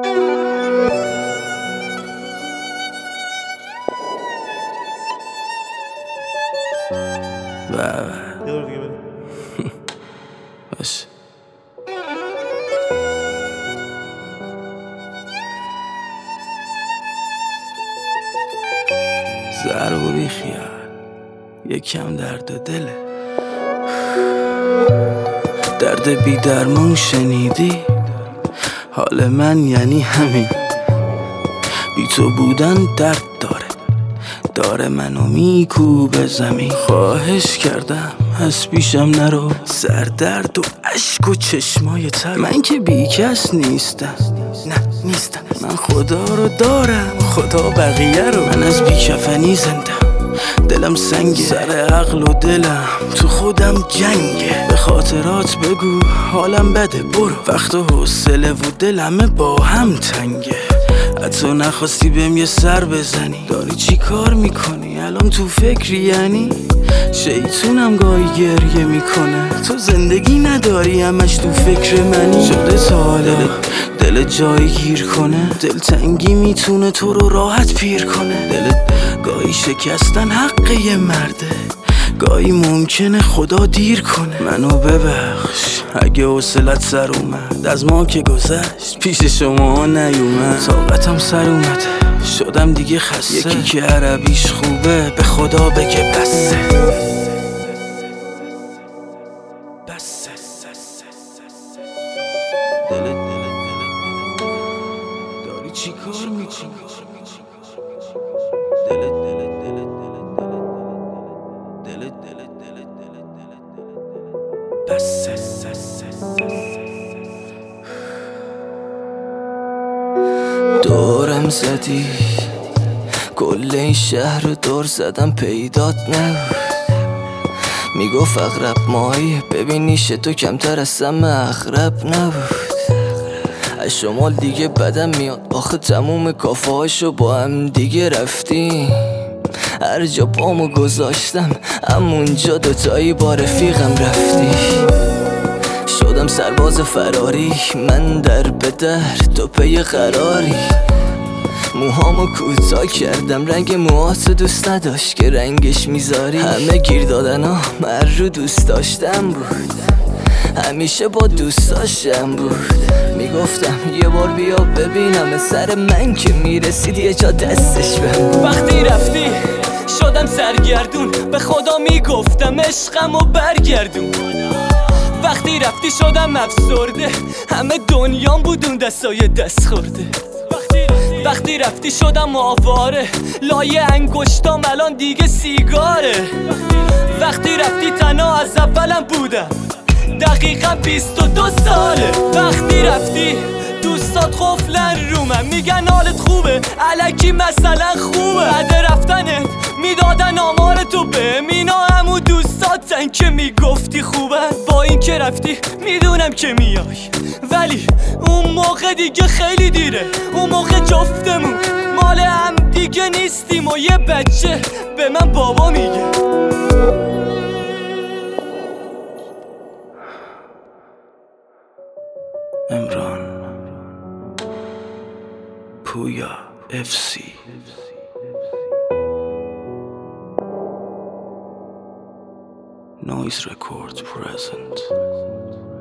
باشه. ضرب و بیخیال یکم درد دله، درد بی درمون شنیدی؟ حال من یعنی همین، بی تو بودن درد داره منو میکوبه زمین. خواهش کردم از پیشم نرو، سردرد و عشق و چشمای تر. من که بی کس نیستم، نه نیستم. من خدا رو دارم، خدا بقیه رو. من از بیکفنی زندم، دلم سنگه، سر عقل و دلم تو خودم جنگه. به خاطرات بگو حالم بده، برو. وقت و حوصله و دلم با هم تنگه. حتی نخواستی بهم یه سر بزنی، داری چی کار میکنی الان تو فکری؟ یعنی شیطونم گاهی گریه میکنه، تو زندگی نداری همش تو فکر منی. شده تا حالا دل جایی گیر کنه، دلتنگی میتونه تو رو راحت پیر کنه. دلت گاهی شکستن حق یه مرده، گاهی ممکنه خدا دیر کنه. منو ببخش اگه حوصلت سر اومد، از ما که گذشت پیش شما نیومد. طاقتم سر اومده، شدم دیگه خسته. یکی که عربیش خوبه به خدا بگه بسه. داری چی کار میکنی؟ بسه. دورم زدی، کل این شهر رو دور زدم پیدات نبود. میگفت اغرب ماهی، ببین نیش تو کمتر از سم اغرب نبود. از شمال دیگه بدم میاد، آخه تموم کافه هاشو با هم دیگه رفتیم. هر جا پامو گذاشتم همونجا دوتایی با رفیقم رفتی. شدم سرباز فراری، من در به در تو پی قراری. موهامو کوتاه کردم، رنگ موهاتو دوست نداشت که رنگش میذاری. همه گیر دادن ها من رو دوست داشتم بود، همیشه با دوست داشتم بود. میگفتم یه بار بیا ببینم سر من که میرسید یه جا دستش بهم. وقتی رفتی شدم سرگردون، به خدا میگفتم عشقمو برگردون. وقتی رفتی شدم افسرده، همه دنیام بود اون دستای دست خورده. وقتی رفتی شدم آواره، لای انگشتام الان دیگه سیگاره. وقتی رفتی تنها از اولم بودم، دقیقا 22 ساله. وقتی رفتی دوستات قفلن رو من، میگن حالت خوبه الکی مثلا خوبه. بعد رفتنت میدادن آمار تو بهم، اینا همون دوستاتن که میگفتی خوبه. با این که رفتی میدونم که میای، ولی اون موقع دیگه خیلی دیره. اون موقع جفتمون مال هم دیگه نیستیم و یه بچه به من بابا میگه. امران پویا FC Noise Records present.